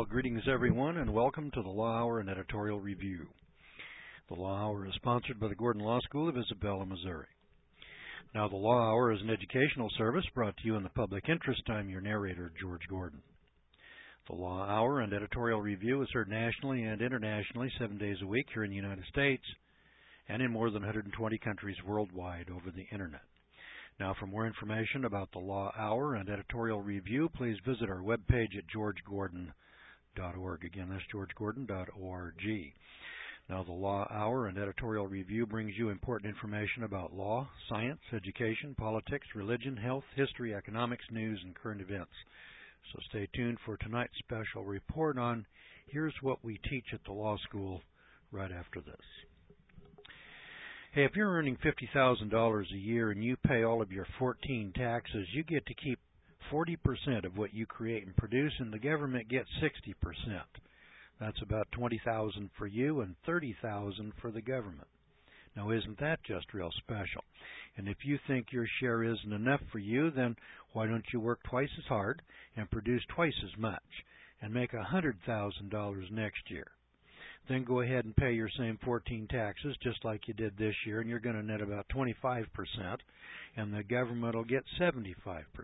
Well, greetings everyone, and welcome to the Law Hour and Editorial Review. The Law Hour is sponsored by the Gordon Law School of Isabella, Missouri. Now, the Law Hour is an educational service brought to you in the public interest. I'm your narrator, George Gordon. The Law Hour and Editorial Review is heard nationally and internationally 7 days a week here in the United States and in more than 120 countries worldwide over the Internet. Now, for more information about the Law Hour and Editorial Review, please visit our webpage at georgegordon.org. Again, that's georgegordon.org. Now, the Law Hour and Editorial Review brings you important information about law, science, education, politics, religion, health, history, economics, news, and current events. So stay tuned for tonight's special report on Here's What We Teach at the Law School right after this. Hey, if you're earning $50,000 a year and you pay all of your 14 taxes, you get to keep 40% of what you create and produce, and the government gets 60%. That's about $20,000 for you and $30,000 for the government. Now, isn't that just real special? And if you think your share isn't enough for you, then why don't you work twice as hard and produce twice as much and make $100,000 next year? Then go ahead and pay your same 14 taxes just like you did this year, and you're going to net about 25%, and the government will get 75%.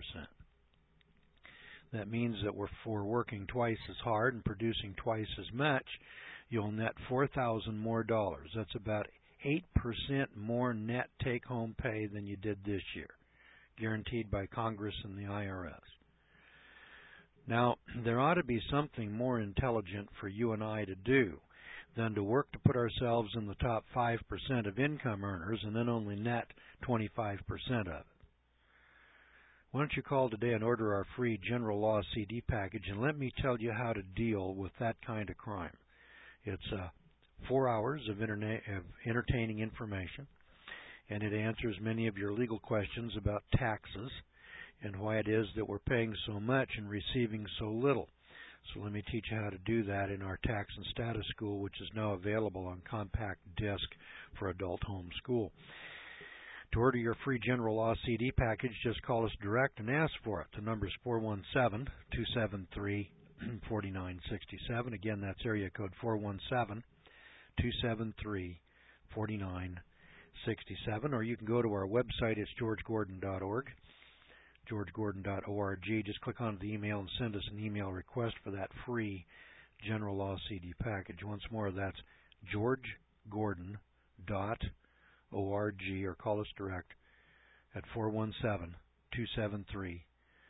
That means that for working twice as hard and producing twice as much, you'll net $4,000 more dollars. That's about 8% more net take-home pay than you did this year, guaranteed by Congress and the IRS. Now, there ought to be something more intelligent for you and I to do than to work to put ourselves in the top 5% of income earners and then only net 25% of it. Why don't you call today and order our free General Law CD package, and let me tell you how to deal with that kind of crime. It's 4 hours of entertaining information, and it answers many of your legal questions about taxes and why it is that we're paying so much and receiving so little. So let me teach you how to do that in our Tax and Status School, which is now available on compact disc for adult home school. To order your free General Law CD package, just call us direct and ask for it. The number is 417-273-4967. Again, that's area code 417-273-4967. Or you can go to our website. It's georgegordon.org. georgegordon.org. Just click on the email and send us an email request for that free General Law CD package. Once more, that's georgegordon.org, or call us direct at 417-273-4967.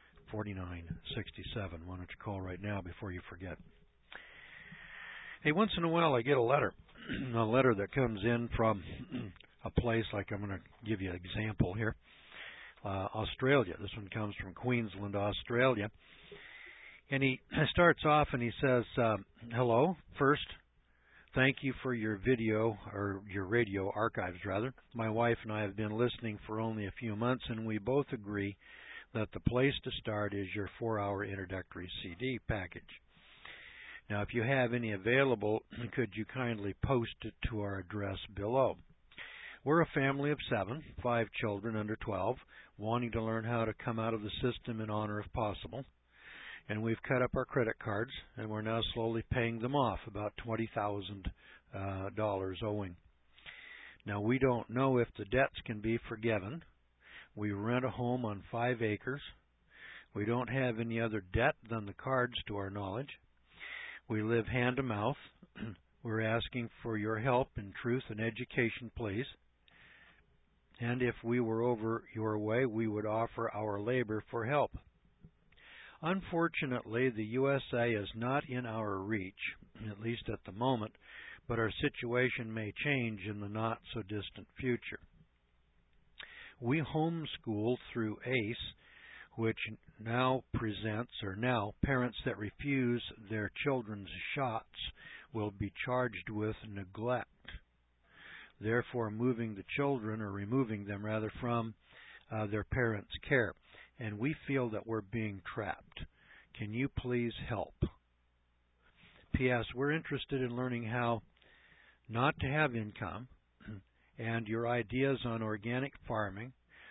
Why don't you call right now before you forget? Hey, once in a while I get a letter that comes in from a place like, I'm going to give you an example here. Australia. This one comes from Queensland, Australia. And he starts off and he says, hello, first, thank you for your video, or your radio archives, rather. My wife and I have been listening for only a few months, and we both agree that the place to start is your 4-hour introductory CD package. Now, if you have any available, could you kindly post it to our address below? We're a family of 7, 5 children under 12, wanting to learn how to come out of the system in honor if possible. And we've cut up our credit cards, and we're now slowly paying them off, about $20,000 owing. Now, we don't know if the debts can be forgiven. We rent a home on 5 acres. We don't have any other debt than the cards to our knowledge. We live hand to mouth. We're asking for your help in truth and education, please. And if we were over your way, we would offer our labor for help. Unfortunately, the USA is not in our reach, at least at the moment, but our situation may change in the not-so-distant future. We homeschool through ACE, which now parents that refuse their children's shots will be charged with neglect, therefore removing them from their parents' care. And we feel that we're being trapped. Can you please help? P.S. We're interested in learning how not to have income and your ideas on organic farming,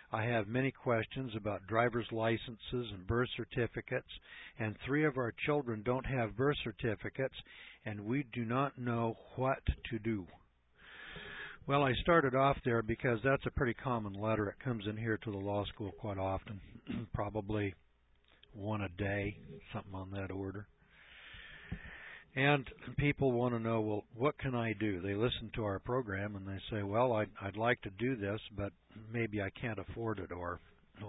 I have many questions about driver's licenses and birth certificates, and 3 of our children don't have birth certificates, and we do not know what to do. Well, I started off there because that's a pretty common letter. It comes in here to the law school quite often, probably 1 a day, something on that order. And people want to know, well, what can I do? They listen to our program and they say, well, I'd like to do this, but maybe I can't afford it, or.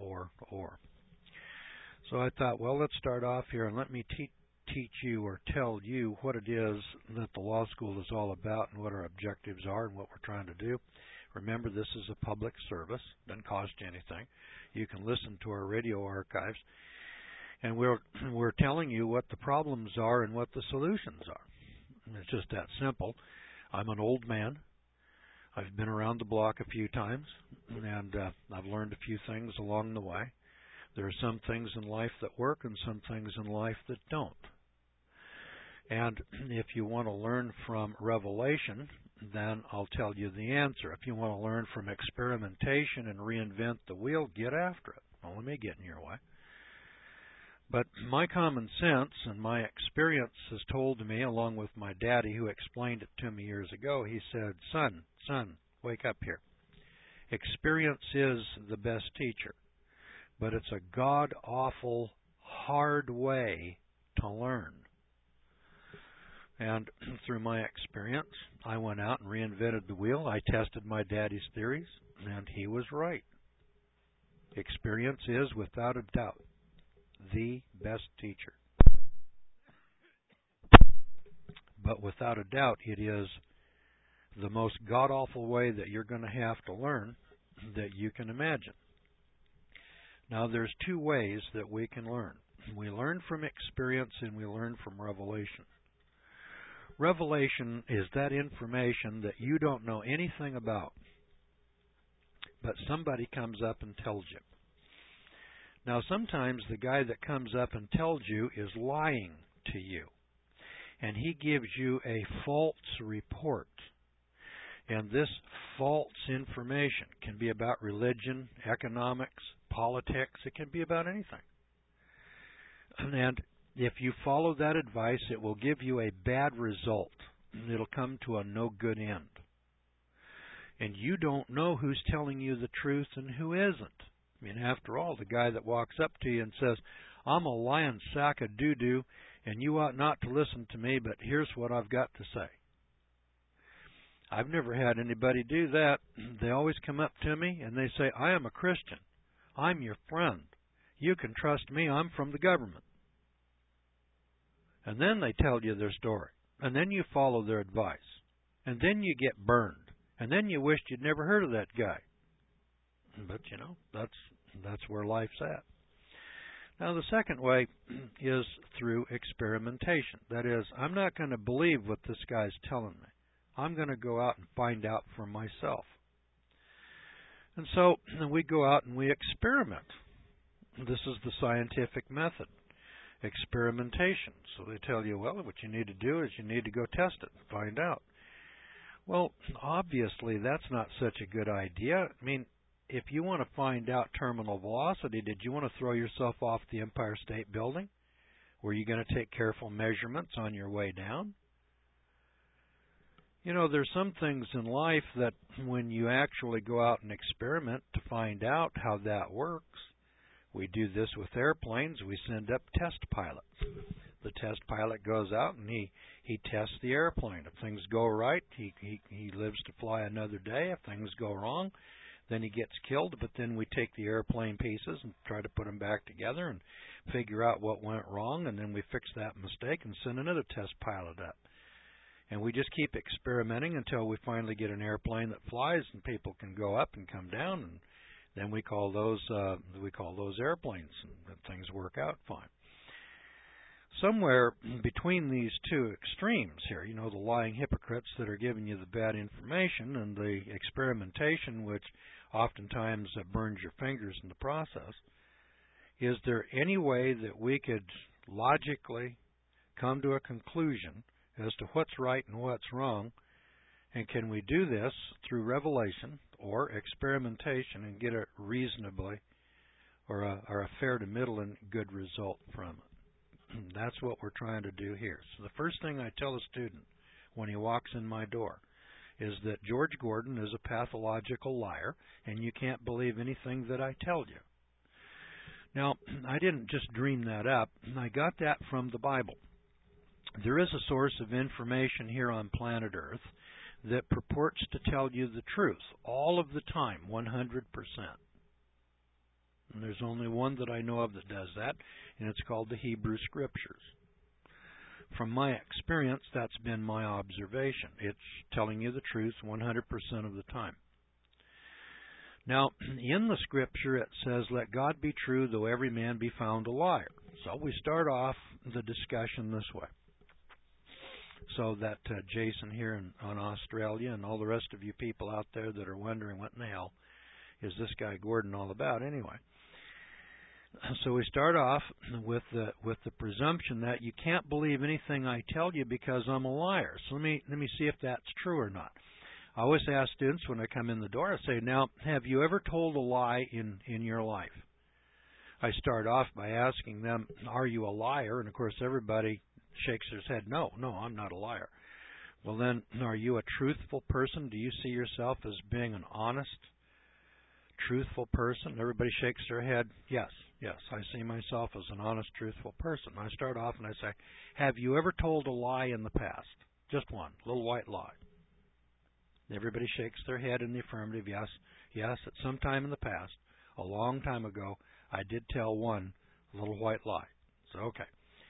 So I thought, well, let's start off here and let me teach you or tell you what it is that the law school is all about and what our objectives are and what we're trying to do. Remember, this is a public service. Doesn't cost you anything. You can listen to our radio archives. And we're telling you what the problems are and what the solutions are. It's just that simple. I'm an old man. I've been around the block a few times, and I've learned a few things along the way. There are some things in life that work and some things in life that don't. And if you want to learn from revelation, then I'll tell you the answer. If you want to learn from experimentation and reinvent the wheel, get after it. Don't let me get in your way. But my common sense and my experience has told me, along with my daddy who explained it to me years ago, he said, son, wake up here. Experience is the best teacher, but it's a god-awful, hard way to learn. And through my experience, I went out and reinvented the wheel. I tested my daddy's theories, and he was right. Experience is, without a doubt, the best teacher. But without a doubt, it is the most god-awful way that you're going to have to learn that you can imagine. Now, there's 2 ways that we can learn. We learn from experience and we learn from revelation. Revelation is that information that you don't know anything about, but somebody comes up and tells you. Now, sometimes the guy that comes up and tells you is lying to you, and he gives you a false report. And this false information can be about religion, economics, politics. It can be about anything. And if you follow that advice, it will give you a bad result. It'll come to a no good end. And you don't know who's telling you the truth and who isn't. I mean, after all, the guy that walks up to you and says, I'm a lying sack of doo-doo, and you ought not to listen to me, but here's what I've got to say. I've never had anybody do that. They always come up to me and they say, I am a Christian. I'm your friend. You can trust me. I'm from the government. And then they tell you their story. And then you follow their advice. And then you get burned. And then you wished you'd never heard of that guy. But, you know, that's where life's at. Now, the second way is through experimentation. That is, I'm not going to believe what this guy's telling me. I'm going to go out and find out for myself. And so we go out and we experiment. This is the scientific method, experimentation. So they tell you, well, what you need to do is you need to go test it and find out. Well, obviously, that's not such a good idea. I mean, if you want to find out terminal velocity, did you want to throw yourself off the Empire State Building? Were you going to take careful measurements on your way down? You know, there's some things in life that when you actually go out and experiment to find out how that works, we do this with airplanes. We send up test pilots. The test pilot goes out and he tests the airplane. If things go right, he lives to fly another day. If things go wrong, then he gets killed. But then we take the airplane pieces and try to put them back together and figure out what went wrong, and then we fix that mistake and send another test pilot up. And we just keep experimenting until we finally get an airplane that flies and people can go up and come down, and then we call those airplanes, and things work out fine. Somewhere between these two extremes here, you know, the lying hypocrites that are giving you the bad information and the experimentation, which oftentimes burns your fingers in the process, is there any way that we could logically come to a conclusion as to what's right and what's wrong? And can we do this through revelation or experimentation and get a reasonably or a fair to middle and good result from it. That's what we're trying to do here. So the first thing I tell a student when he walks in my door is that George Gordon is a pathological liar, and you can't believe anything that I tell you. Now, I didn't just dream that up. I got that from the Bible. There is a source of information here on planet Earth that purports to tell you the truth all of the time, 100%. And there's only one that I know of that does that, and it's called the Hebrew Scriptures. From my experience, that's been my observation. It's telling you the truth 100% of the time. Now, in the Scripture it says, "Let God be true, though every man be found a liar." So we start off the discussion this way. So that Jason here in Australia and all the rest of you people out there that are wondering what in the hell is this guy Gordon all about anyway. So we start off with the presumption that you can't believe anything I tell you because I'm a liar. So let me see if that's true or not. I always ask students when I come in the door, I say, "Now, have you ever told a lie in your life?" I start off by asking them, "Are you a liar?" And of course everybody shakes their head, "No, I'm not a liar." Well then, are you a truthful person? Do you see yourself as being an honest, truthful person? Everybody shakes their head, yes, I see myself as an honest, truthful person. I start off and I say, "Have you ever told a lie in the past?" Just one, little white lie. Everybody shakes their head in the affirmative, yes, at some time in the past, a long time ago, I did tell one little white lie. So, okay.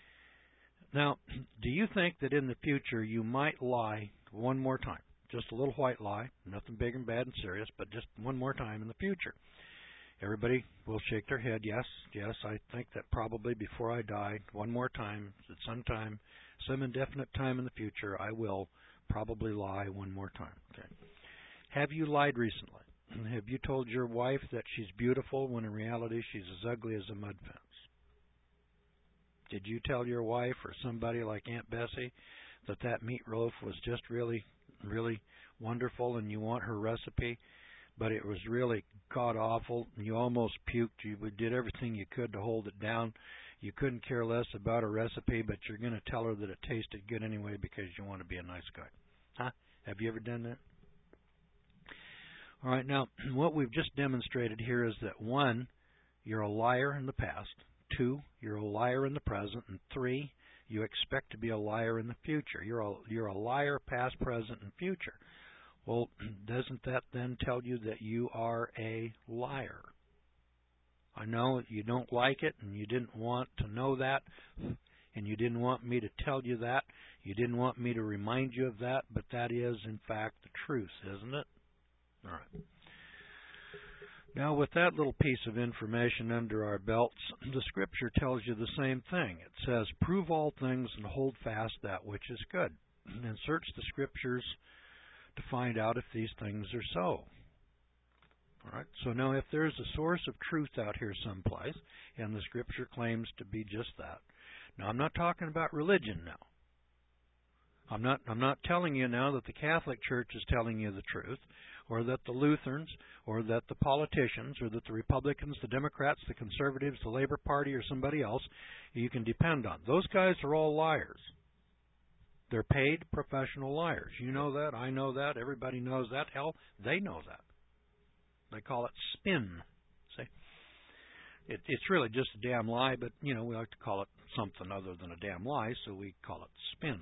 Now, do you think that in the future you might lie one more time? Just a little white lie, nothing big and bad and serious, but just one more time in the future. Everybody will shake their head, yes, I think that probably before I die, one more time, at some time, some indefinite time in the future, I will probably lie one more time. Okay. Have you lied recently? Have you told your wife that she's beautiful when in reality she's as ugly as a mud fence? Did you tell your wife or somebody like Aunt Bessie that meatloaf was just really, really wonderful and you want her recipe, but it was really god-awful and you almost puked? You did everything you could to hold it down. You couldn't care less about a recipe, but you're going to tell her that it tasted good anyway because you want to be a nice guy. Huh? Have you ever done that? All right, now, what we've just demonstrated here is that 1, you're a liar in the past. 2, you're a liar in the present. And 3, you expect to be a liar in the future. You're a liar past, present, and future. Well, doesn't that then tell you that you are a liar? I know you don't like it, and you didn't want to know that, and you didn't want me to tell you that. You didn't want me to remind you of that, but that is, in fact, the truth, isn't it? All right. Now, with that little piece of information under our belts, the Scripture tells you the same thing. It says, "Prove all things and hold fast that which is good," and search the Scriptures to find out if these things are so. All right. So now if there's a source of truth out here someplace, and the Scripture claims to be just that. Now, I'm not talking about religion now. I'm not telling you now that the Catholic Church is telling you the truth, or that the Lutherans, or that the politicians, or that the Republicans, the Democrats, the Conservatives, the Labor Party, or somebody else you can depend on. Those guys are all liars. They're paid professional liars. You know that. I know that. Everybody knows that. Hell, they know that. They call it spin. See? It's really just a damn lie, but, we like to call it something other than a damn lie, so we call it spin.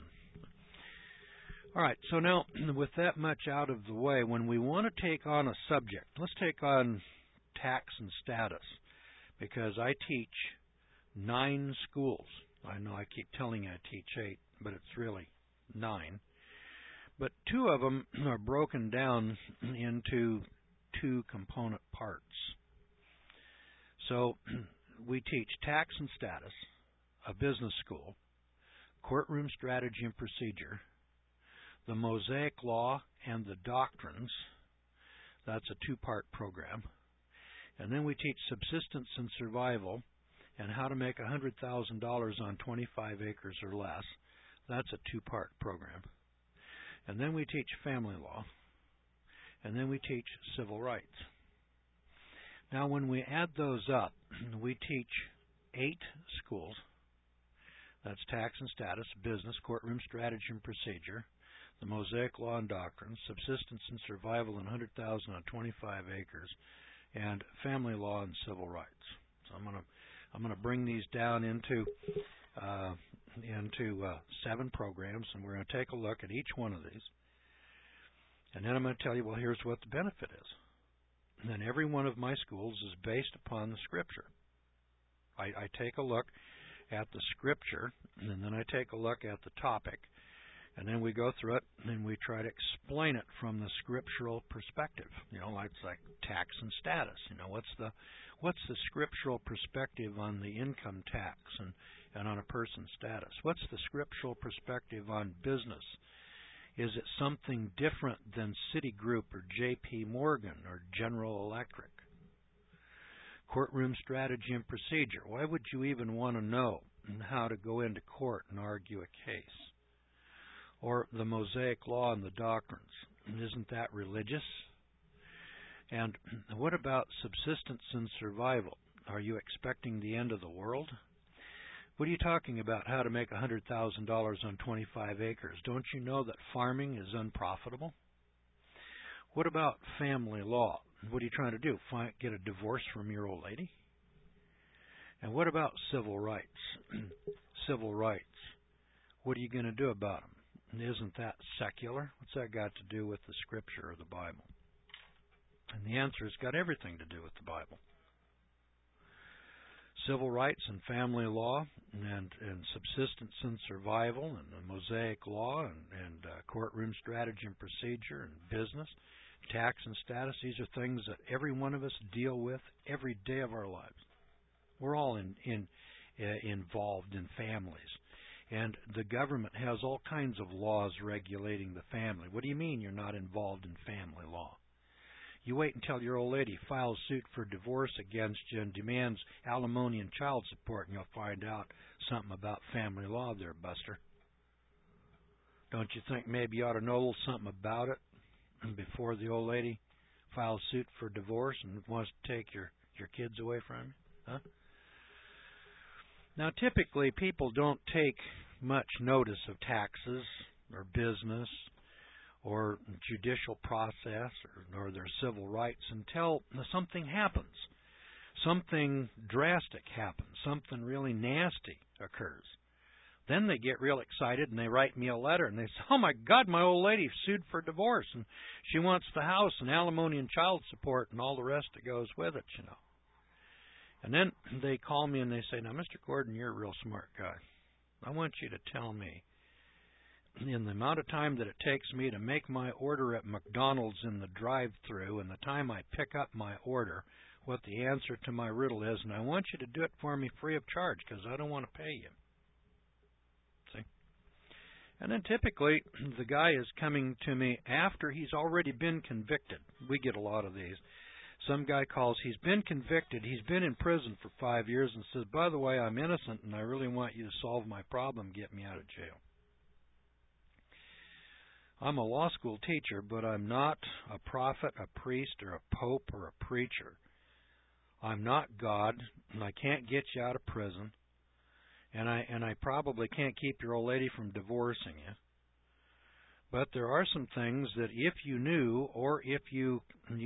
All right, so now, with that much out of the way, when we want to take on a subject, let's take on tax and status, because I teach 9 schools. I know I keep telling you I teach 8, but it's really 9. But 2 of them are broken down into 2 component parts. So we teach tax and status, a business school, courtroom strategy and procedure, the Mosaic Law and the Doctrines. That's a 2-part program. And then we teach subsistence and survival and how to make $100,000 on 25 acres or less. That's a 2-part program. And then we teach family law. and then we teach civil rights. Now, when we add those up, we teach 8 schools. That's tax and status, business, courtroom strategy and procedure, the Mosaic law and doctrine, subsistence and survival in 100,000 on 25 acres, and family law and civil rights. So I'm going to bring these down into 7 programs, and we're going to take a look at each one of these. And then I'm going to tell you, well, here's what the benefit is. And then every one of my schools is based upon the Scripture. I take a look at the Scripture, and then I take a look at the topic, and then we go through it, and we try to explain it from the scriptural perspective. Like tax and status. What's the scriptural perspective on the income tax and on a person's status? What's the scriptural perspective on business? Is it something different than Citigroup or J.P. Morgan or General Electric? Courtroom strategy and procedure. Why would you even want to know how to go into court and argue a case? Or the Mosaic law and the doctrines. Isn't that religious? And what about subsistence and survival? Are you expecting the end of the world? What are you talking about, how to make $100,000 on 25 acres? Don't you know that farming is unprofitable? What about family law? What are you trying to do, get a divorce from your old lady? And what about civil rights? Civil rights. What are you going to do about them? And isn't that secular? What's that got to do with the Scripture or the Bible? And the answer has got everything to do with the Bible. Civil rights and family law and subsistence and survival and the Mosaic law and courtroom strategy and procedure and business, tax and status. These are things that every one of us deal with every day of our lives. We're all involved in families. And the government has all kinds of laws regulating the family. What do you mean you're not involved in family law? You wait until your old lady files suit for divorce against you and demands alimony and child support, and you'll find out something about family law there, Buster. Don't you think maybe you ought to know a little something about it before the old lady files suit for divorce and wants to take your kids away from you? Huh? Now, typically, people don't take much notice of taxes or business or judicial process or their civil rights until something happens. Something drastic happens. Something really nasty occurs. Then they get real excited and they write me a letter and they say, oh, my God, my old lady sued for divorce and she wants the house and alimony and child support and all the rest that goes with it, And then they call me and they say, now, Mr. Gordon, you're a real smart guy. I want you to tell me, in the amount of time that it takes me to make my order at McDonald's in the drive-thru and the time I pick up my order, what the answer to my riddle is, and I want you to do it for me free of charge because I don't want to pay you. See? And then typically the guy is coming to me after he's already been convicted. We get a lot of these. Some guy calls, he's been convicted, he's been in prison for 5 years and says, by the way, I'm innocent and I really want you to solve my problem, get me out of jail. I'm a law school teacher, but I'm not a prophet, a priest, or a pope, or a preacher. I'm not God, and I can't get you out of prison, and I probably can't keep your old lady from divorcing you. But there are some things that if you knew, or if you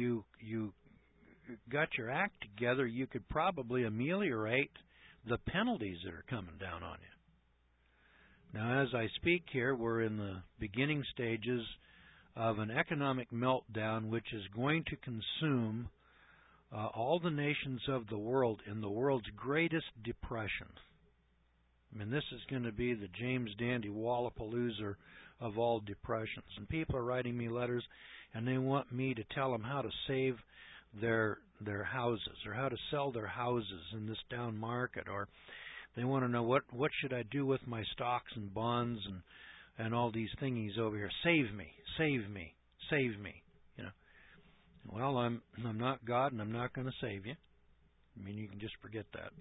got your act together, you could probably ameliorate the penalties that are coming down on you. Now, as I speak here, we're in the beginning stages of an economic meltdown which is going to consume all the nations of the world in the world's greatest depression. I mean, this is going to be the James Dandy Wallapalooza of all depressions. And people are writing me letters, and they want me to tell them how to save their houses or how to sell their houses in this down market, or they want to know what should I do with my stocks and bonds and all these thingies over here. Save me, save me, save me. Well, I'm not God, and I'm not going to save you. I mean, you can just forget that.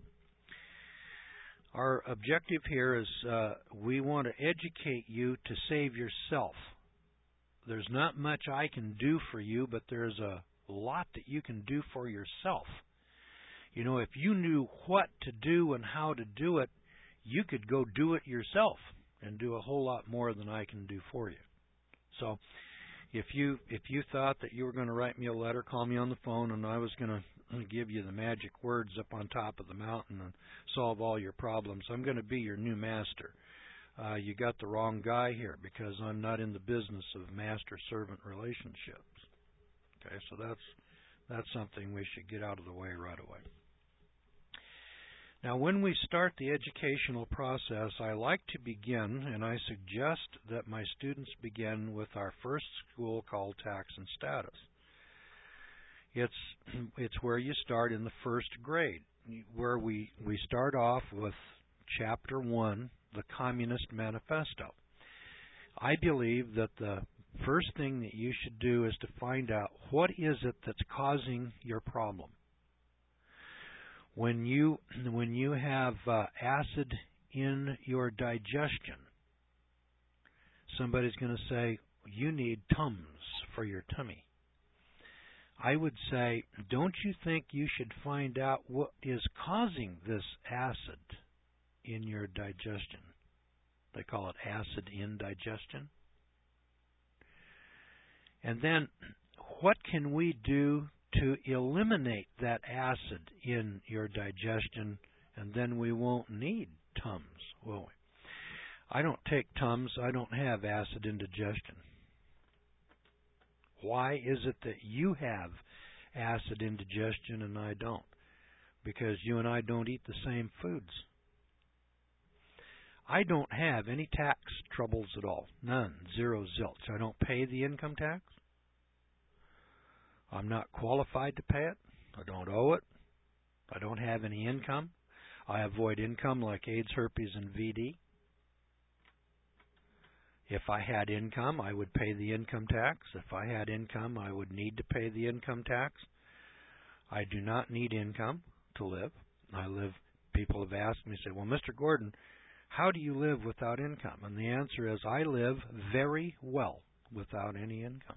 Our objective here is we want to educate you to save yourself. there's not much I can do for you, but there's a lot that you can do for yourself. You know, if you knew what to do and how to do it, you could go do it yourself and do a whole lot more than I can do for you. So if you thought that you were going to write me a letter, call me on the phone, and I was going to give you the magic words up on top of the mountain and solve all your problems, I'm going to be your new master. You got the wrong guy here, because I'm not in the business of master-servant relationships. Okay, so that's something we should get out of the way right away. Now, when we start the educational process, I like to begin, and I suggest that my students begin with our first school called Tax and Status. It's where you start in the first grade, where we start off with Chapter 1, the Communist Manifesto. I believe that the first thing that you should do is to find out what is it that's causing your problem. When you have acid in your digestion, somebody's going to say, you need Tums for your tummy. I would say, don't you think you should find out what is causing this acid in your digestion? They call it acid indigestion. And then, what can we do to eliminate that acid in your digestion, and then we won't need Tums, will we? I don't take Tums. I don't have acid indigestion. Why is it that you have acid indigestion and I don't? Because you and I don't eat the same foods. I don't have any tax troubles at all. None. Zero zilch. I don't pay the income tax. I'm not qualified to pay it. I don't owe it. I don't have any income. I avoid income like AIDS, herpes, and VD. If I had income, I would pay the income tax. If I had income, I would need to pay the income tax. I do not need income to live. People have asked me, say, well, Mr. Gordon, how do you live without income? And the answer is, I live very well without any income.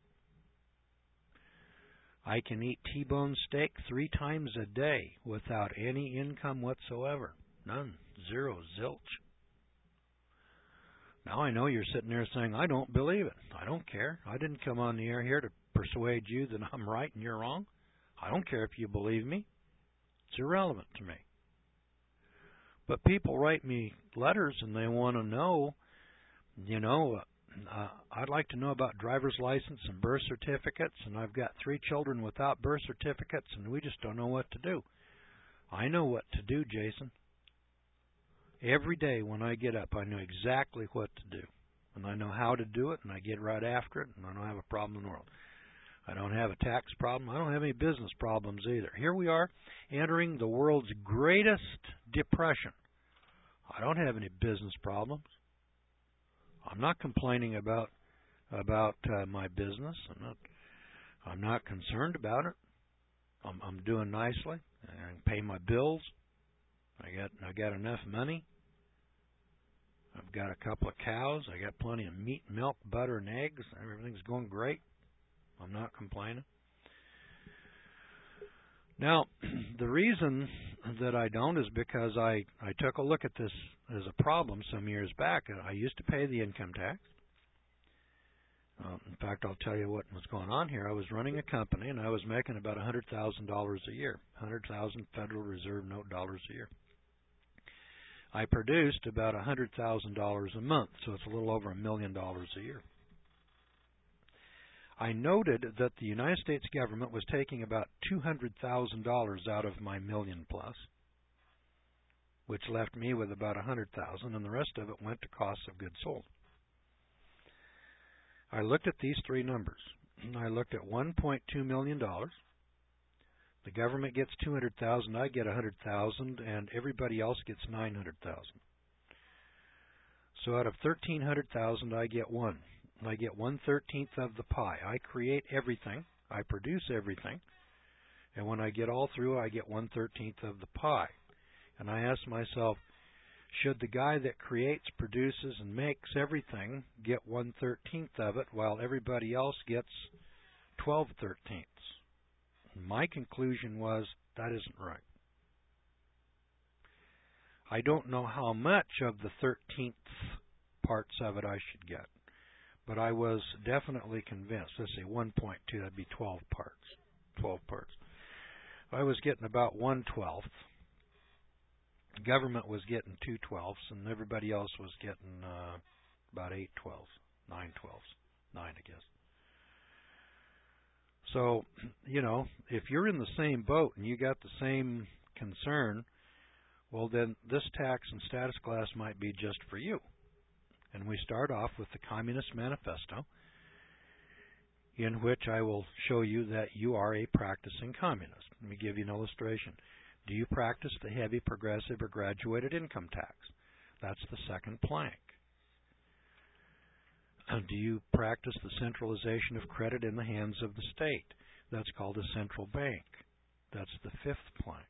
I can eat T-bone steak 3 times a day without any income whatsoever. None. Zero. Zilch. Now I know you're sitting there saying, I don't believe it. I don't care. I didn't come on the air here to persuade you that I'm right and you're wrong. I don't care if you believe me. It's irrelevant to me. But people write me letters and they want to know, I'd like to know about driver's license and birth certificates, and I've got 3 children without birth certificates, and we just don't know what to do. I know what to do, Jason. Every day when I get up, I know exactly what to do, and I know how to do it, and I get right after it, and I don't have a problem in the world. I don't have a tax problem. I don't have any business problems either. Here we are entering the world's greatest depression. I don't have any business problems. I'm not complaining about my business. I'm not concerned about it. I'm doing nicely. I can pay my bills. I got enough money. I've got a couple of cows. I got plenty of meat, milk, butter, and eggs. Everything's going great. I'm not complaining. Now, the reason that I don't is because I took a look at this as a problem some years back. I used to pay the income tax. In fact, I'll tell you what was going on here. I was running a company, and I was making about $100,000 a year, 100,000 Federal Reserve note dollars a year. I produced about $100,000 a month, so it's a little over $1 million a year. I noted that the United States government was taking about $200,000 out of my million plus, which left me with about $100,000, and the rest of it went to costs of goods sold. I looked at these 3 numbers. I looked at $1.2 million. The government gets $200,000, I get $100,000, and everybody else gets $900,000. So out of $1,300,000, I get 1. I get 1/13 of the pie. I create everything. I produce everything. And when I get all through, I get 1/13 of the pie. And I ask myself, should the guy that creates, produces, and makes everything get 1/13 of it while everybody else gets 12/13? My conclusion was that isn't right. I don't know how much of the 13th parts of it I should get, but I was definitely convinced. Let's say 1.2, that'd be 12 parts. 12 parts. I was getting about 1/12. The government was getting 2/12, and everybody else was getting about 8/12, 9/12, 9, I guess. So, if you're in the same boat and you got the same concern, well, then this tax and status class might be just for you. And we start off with the Communist Manifesto, in which I will show you that you are a practicing communist. Let me give you an illustration. Do you practice the heavy, progressive, or graduated income tax? That's the second plank. Do you practice the centralization of credit in the hands of the state? That's called a central bank. That's the fifth plank.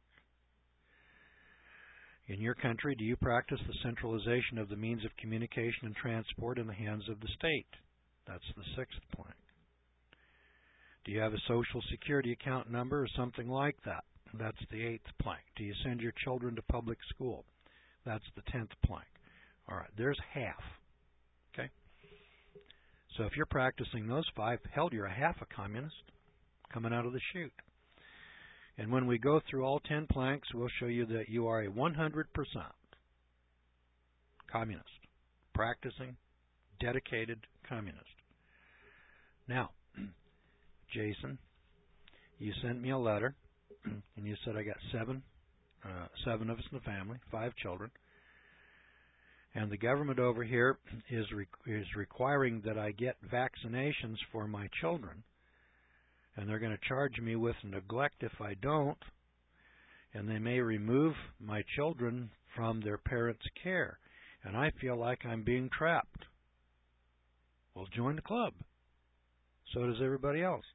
In your country, do you practice the centralization of the means of communication and transport in the hands of the state? That's the sixth plank. Do you have a Social Security account number or something like that? That's the eighth plank. Do you send your children to public school? That's the 10th plank. All right, there's half. Okay? So if you're practicing those 5, hell, you're a half a communist coming out of the chute. And when we go through all 10 planks, we'll show you that you are a 100% communist, practicing, dedicated communist. Now, Jason, you sent me a letter, and you said I got seven of us in the family, 5 children, and the government over here is requiring that I get vaccinations for my children, and they're going to charge me with neglect if I don't, and they may remove my children from their parents' care, and I feel like I'm being trapped. Well, join the club. So does everybody else.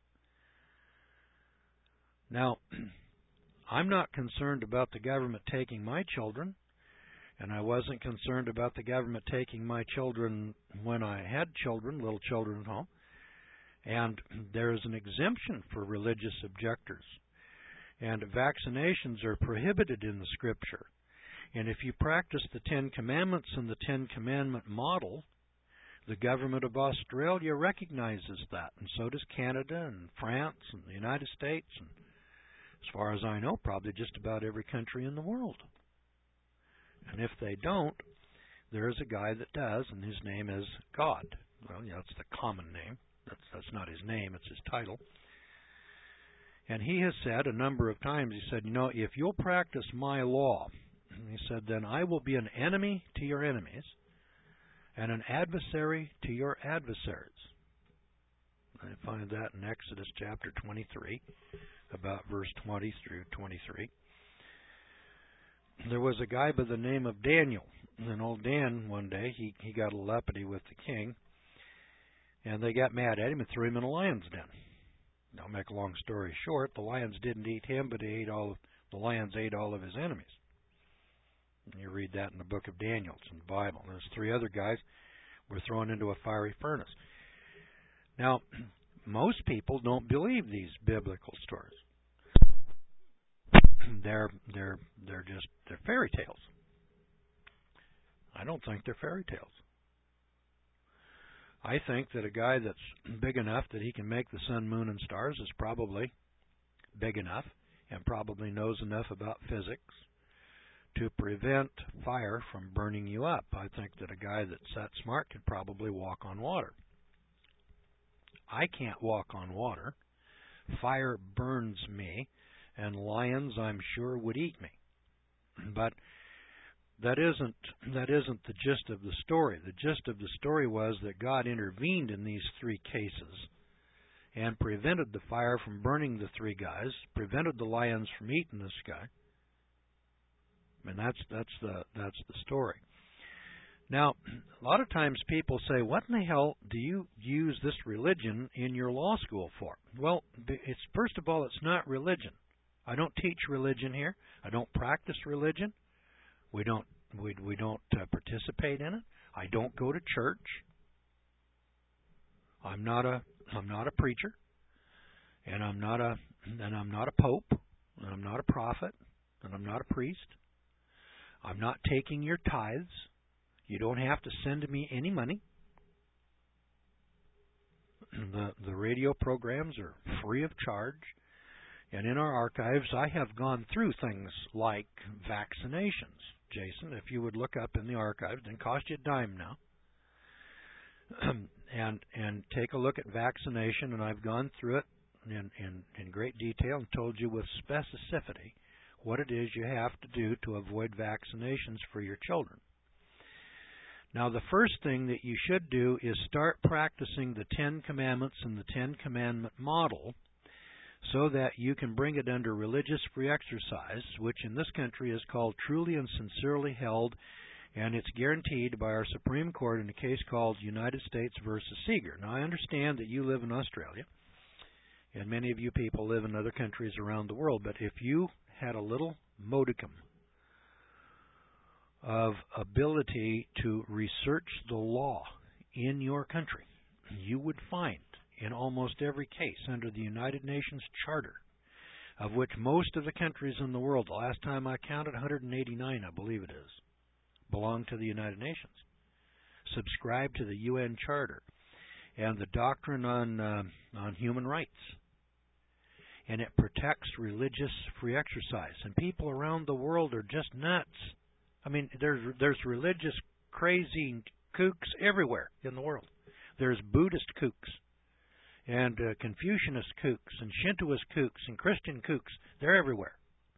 Now, I'm not concerned about the government taking my children, and I wasn't concerned about the government taking my children when I had children, little children at home. And there is an exemption for religious objectors. And vaccinations are prohibited in the Scripture. And if you practice the 10 Commandments and the 10 Commandment model, the government of Australia recognizes that, and so does Canada and France and the United States, and as far as I know, probably just about every country in the world. And if they don't, there is a guy that does, and his name is God. Well, that's the common name. That's not his name, it's his title. And he has said a number of times, he said, if you'll practice my law, he said, then I will be an enemy to your enemies and an adversary to your adversaries. I find that in Exodus chapter 23, about verse 20 through 23. There was a guy by the name of Daniel. And old Dan, one day, he got a leppity with the king, and they got mad at him and threw him in a lion's den. Now, make a long story short, the lions didn't eat him, but the lions ate all of his enemies. And you read that in the book of Daniel. It's in the Bible. There's 3 other guys were thrown into a fiery furnace. Now, most people don't believe these biblical stories. They're fairy tales. I don't think they're fairy tales. I think that a guy that's big enough that he can make the sun, moon, and stars is probably big enough and probably knows enough about physics to prevent fire from burning you up. I think that a guy that's that smart could probably walk on water. I can't walk on water. Fire burns me, and lions, I'm sure, would eat me. But that isn't the gist of the story. The gist of the story was that God intervened in these 3 cases and prevented the fire from burning the 3 guys, prevented the lions from eating this guy. And that's the story. Now, a lot of times people say, what in the hell do you use this religion in your law school for? Well, first of all, it's not religion. I don't teach religion here. I don't practice religion. We don't We don't participate in it. I don't go to church. I'm not a preacher, and I'm not a pope, and I'm not a prophet, and I'm not a priest. I'm not taking your tithes. You don't have to send me any money. The radio programs are free of charge. And in our archives, I have gone through things like vaccinations. Jason, if you would look up in the archives, it didn't cost you a dime now, and take a look at vaccination, and I've gone through it in great detail and told you with specificity what it is you have to do to avoid vaccinations for your children. Now, the first thing that you should do is start practicing the Ten Commandments and the Ten Commandment model so that you can bring it under religious free exercise, which in this country is called truly and sincerely held, and it's guaranteed by our Supreme Court in a case called United States versus Seeger. Now, I understand that you live in Australia, and many of you people live in other countries around the world, but if you had a little modicum of ability to research the law in your country, you would find in almost every case under the United Nations Charter, of which most of the countries in the world, the last time I counted, 189, I believe it is, belong to the United Nations, subscribe to the UN Charter and the doctrine on human rights. And it protects religious free exercise. And people around the world are just nuts. I mean, there's religious crazy kooks everywhere in the world. There's Buddhist kooks and Confucianist kooks and Shintoist kooks and Christian kooks. They're everywhere.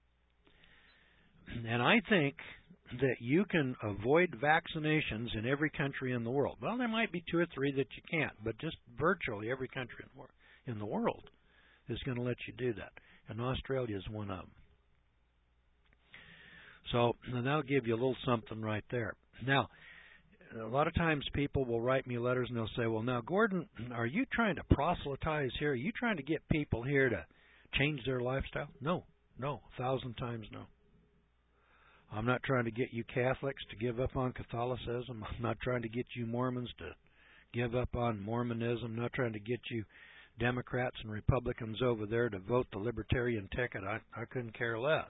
And I think that you can avoid vaccinations in every country in the world. Well, there might be 2 or 3 that you can't, but just virtually every country in the world is going to let you do that. And Australia is one of them. So that'll give you a little something right there. Now, a lot of times people will write me letters and they'll say, well, now, Gordon, are you trying to proselytize here? Are you trying to get people here to change their lifestyle? No, 1,000 times no. I'm not trying to get you Catholics to give up on Catholicism. I'm not trying to get you Mormons to give up on Mormonism. I'm not trying to get you Democrats and Republicans over there to vote the Libertarian ticket. I couldn't care less.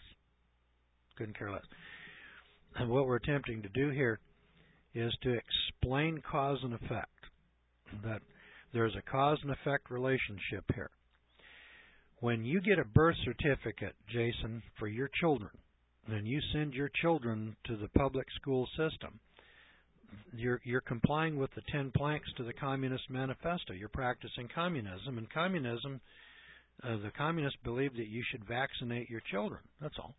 And what we're attempting to do here is to explain cause and effect, that there's a cause and effect relationship here. When you get a birth certificate, Jason, for your children, and you send your children to the public school system, you're complying with the 10 planks to the Communist Manifesto. You're practicing communism, and communism, the communists believe that you should vaccinate your children. That's all.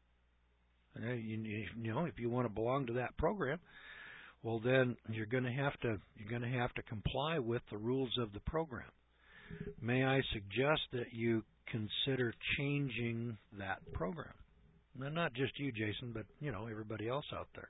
You know, if you want to belong to that program, well, then you're going to have to comply with the rules of the program. May I suggest that you consider changing that program? Now, not just you, Jason, but everybody else out there.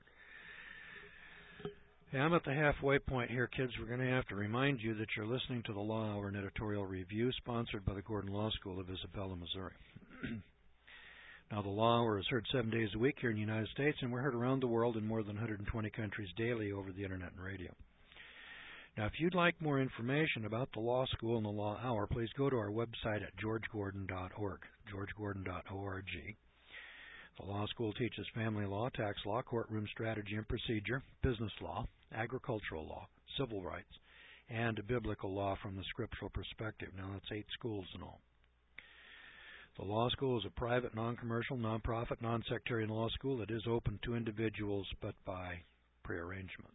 Hey, I'm at the halfway point here, kids. We're going to have to remind you that you're listening to the Law Hour and Editorial Review, sponsored by the Gordon Law School of Isabella, Missouri. Now, the Law Hour is heard 7 days a week here in the United States, and we're heard around the world in more than 120 countries daily over the Internet and radio. Now, if you'd like more information about the Law School and the Law Hour, please go to our website at georgegordon.org, georgegordon.org. The Law School teaches family law, tax law, courtroom strategy and procedure, business law, agricultural law, civil rights, and biblical law from the scriptural perspective. Now, that's 8 schools in all. The Law School is a private, non-commercial, non-profit, non-sectarian law school that is open to individuals, but by prearrangement.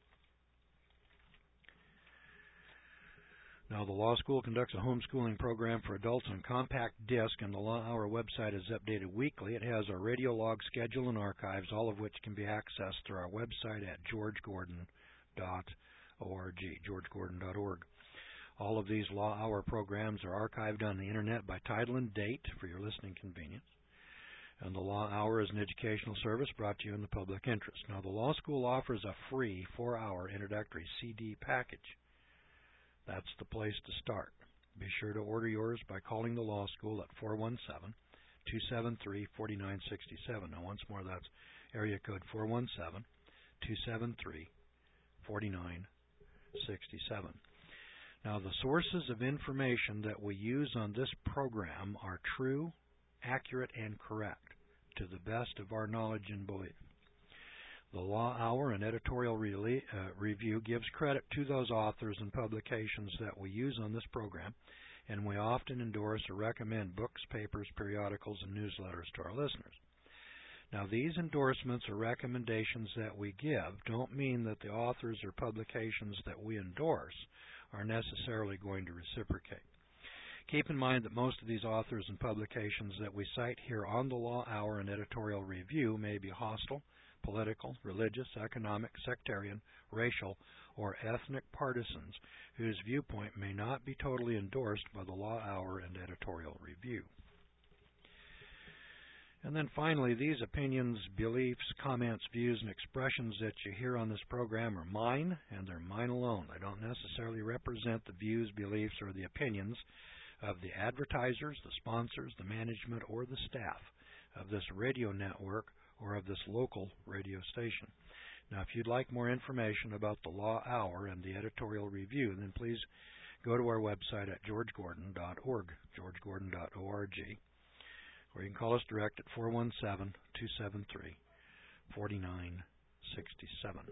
Now, the Law School conducts a homeschooling program for adults on compact disc, and the Law Hour website is updated weekly. It has our radio log schedule and archives, all of which can be accessed through our website at georgegordon.org, georgegordon.org. All of these Law Hour programs are archived on the Internet by title and date for your listening convenience. And the Law Hour is an educational service brought to you in the public interest. Now, the Law School offers a free 4-hour introductory CD package. That's the place to start. Be sure to order yours by calling the Law School at 417-273-4967. Now, once more, that's area code 417-273-4967. Now, the sources of information that we use on this program are true, accurate, and correct to the best of our knowledge and belief. The Law Hour and Editorial Review gives credit to those authors and publications that we use on this program, and we often endorse or recommend books, papers, periodicals, and newsletters to our listeners. Now, these endorsements or recommendations that we give don't mean that the authors or publications that we endorse are necessarily going to reciprocate. Keep in mind that most of these authors and publications that we cite here on the Law Hour and Editorial Review may be hostile, political, religious, economic, sectarian, racial, or ethnic partisans whose viewpoint may not be totally endorsed by the Law Hour and Editorial Review. And then finally, these opinions, beliefs, comments, views, and expressions that you hear on this program are mine, and they're mine alone. They don't necessarily represent the views, beliefs, or the opinions of the advertisers, the sponsors, the management, or the staff of this radio network or of this local radio station. Now, if you'd like more information about the Law Hour and the Editorial Review, then please go to our website at georgegordon.org, georgegordon.org, or you can call us direct at 417-273-4967.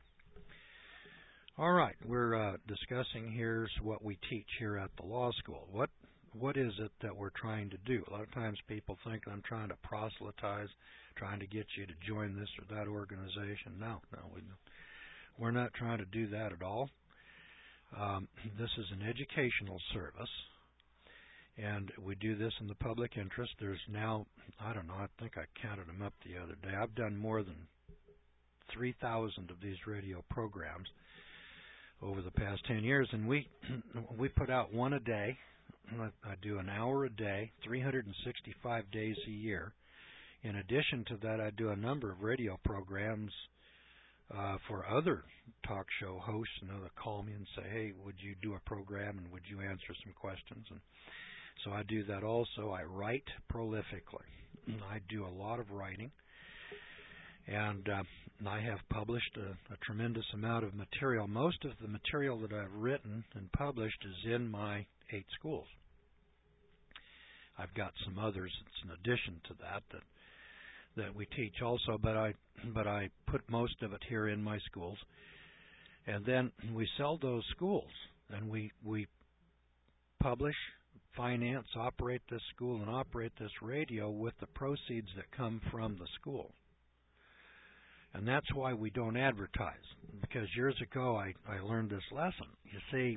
All right, we're discussing here's what we teach here at the law school. What is it that we're trying to do? A lot of times people think I'm trying to proselytize, trying to get you to join this or that organization. No, we're not trying to do that at all. This is an educational service, and we do this in the public interest. There's now, I don't know, I think I counted them up the other day. I've done more than 3,000 of these radio programs over the past 10 years, and we put out one a day. I do an hour a day, 365 days a year. In addition to that, I do a number of radio programs for other talk show hosts, that call me and say, hey, would you do a program and would you answer some questions? And so I do that also. I write prolifically. I do a lot of writing. And I have published a tremendous amount of material. Most of the material that I've written and published is in my 8 schools. I've got some others that's in addition to that we teach also, but I put most of it here in my schools. And then we sell those schools, and we publish, finance, operate this school, and operate this radio with the proceeds that come from the school. And that's why we don't advertise, because years ago I learned this lesson. You see,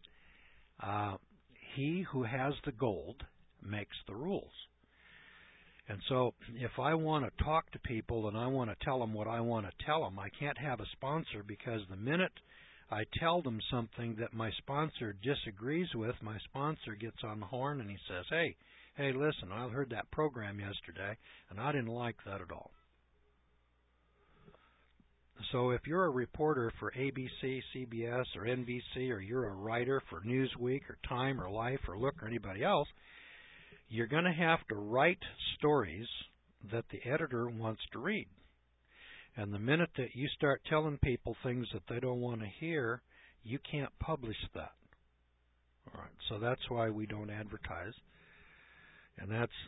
he who has the gold makes the rules. And so if I want to talk to people and I want to tell them what I want to tell them, I can't have a sponsor, because the minute I tell them something that my sponsor disagrees with, my sponsor gets on the horn and he says, hey, listen, I heard that program yesterday and I didn't like that at all. So if you're a reporter for ABC, CBS, or NBC, or you're a writer for Newsweek, or Time, or Life, or Look, or anybody else, you're going to have to write stories that the editor wants to read. And the minute that you start telling people things that they don't want to hear, you can't publish that. All right, so that's why we don't advertise, and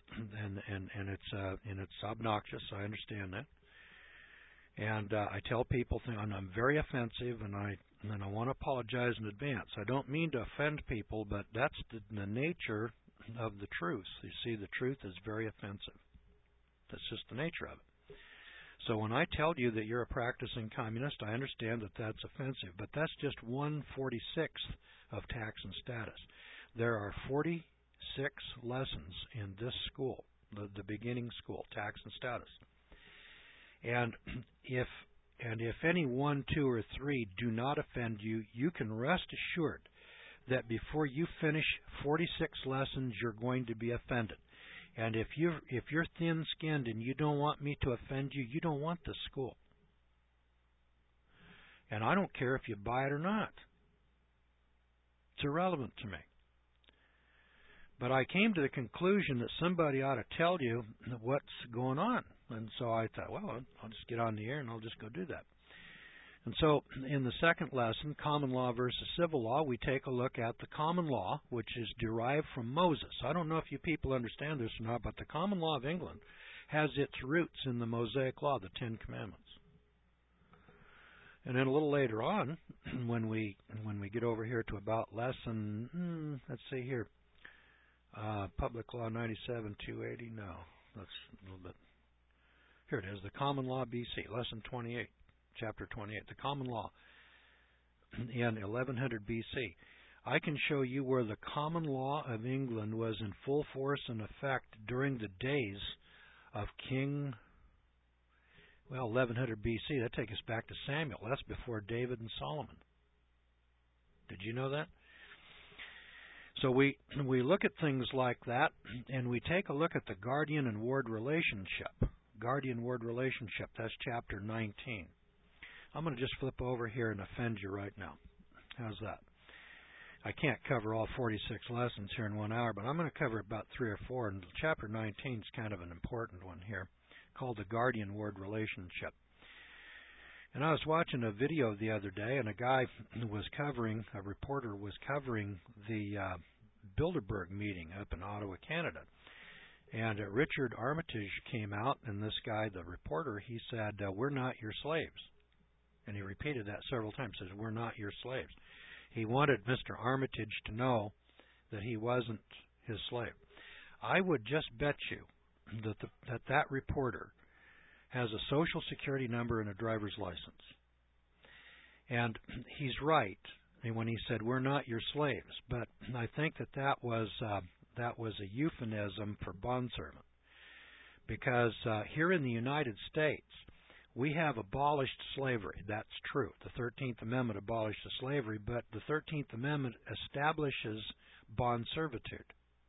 it's obnoxious. I understand that. And I tell people things, and I'm very offensive, and I want to apologize in advance. I don't mean to offend people, but that's the nature of the truth. You see, the truth is very offensive. That's just the nature of it. So when I tell you that you're a practicing communist, I understand that that's offensive, but that's just 1/46th of tax and status. There are 46 lessons in this school, the beginning school, tax and status. And if any 1, 2, or 3 do not offend you, you can rest assured that before you finish 46 lessons, you're going to be offended. And if you're thin-skinned and you don't want me to offend you, you don't want this school. And I don't care if you buy it or not. It's irrelevant to me. But I came to the conclusion that somebody ought to tell you what's going on. And so I thought, well, I'll just get on the air and I'll just go do that. And so in the second lesson, Common Law versus Civil Law, we take a look at the common law, which is derived from Moses. I don't know if you people understand this or not, but the common law of England has its roots in the Mosaic Law, the Ten Commandments. And then a little later on, when we get over here to about lesson, let's see here, Public Law 97, 280, no, that's a little bit. Here it is, the Common Law BC, lesson 28, chapter 28, the Common Law in 1100 BC. I can show you where the common law of England was in full force and effect during the days of King, 1100 BC. That takes us back to Samuel. That's before David and Solomon. Did you know that? So we look at things like that, and we take a look at the guardian and ward relationship. Guardian-ward relationship, that's chapter 19. I'm going to just flip over here and offend you right now. How's that? I can't cover all 46 lessons here in 1 hour, but I'm going to cover about 3 or 4, and chapter 19 is kind of an important one here, called the guardian-ward relationship. And I was watching a video the other day, and a reporter was covering the Bilderberg meeting up in Ottawa, Canada. And Richard Armitage came out, and this guy, the reporter, he said, "We're not your slaves." And he repeated that several times, says, "We're not your slaves." He wanted Mr. Armitage to know that he wasn't his slave. I would just bet you that reporter has a Social Security number and a driver's license. And he's right when he said, "We're not your slaves." But I think that was a euphemism for bondservant. Because here in the United States, we have abolished slavery. That's true. The 13th Amendment abolished slavery, but the 13th Amendment establishes bond servitude.